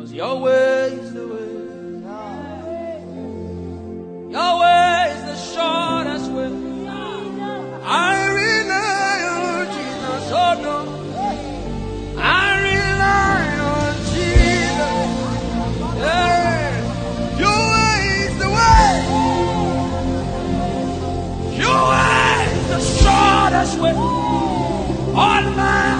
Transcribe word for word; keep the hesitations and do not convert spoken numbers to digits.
'Cause your way is the way. Your way is the shortest way. I rely on Jesus, oh no. I rely on Jesus. Yeah. Your way is the way. Your way is the shortest way. On my